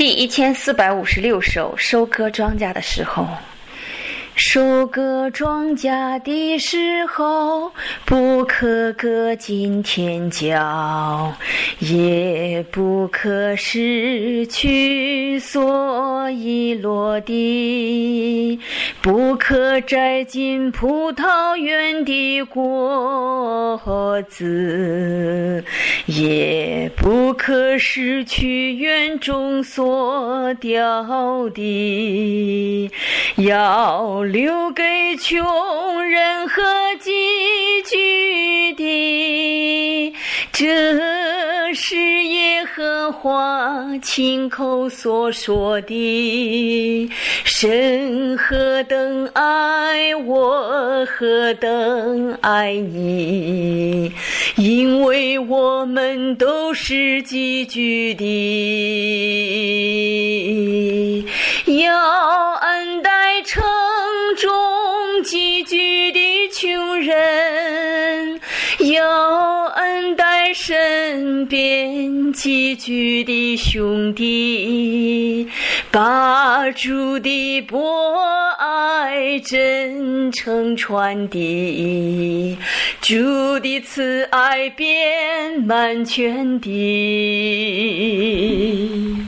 第1456首，收割庄稼的时候。收割庄稼的时候，不可割尽天脚，也不可失去所遗落的，不可摘尽葡萄园的果子，也不可失去园中所掉的，要留给穷人和寄居的，这是耶和华亲口所说的。神何等爱我，何等爱你，因为我们都是寄居的，要恩待城中寄居的穷人，要恩待身边寄居的兄弟，把主的博爱真诚传递，主的慈爱遍满全地。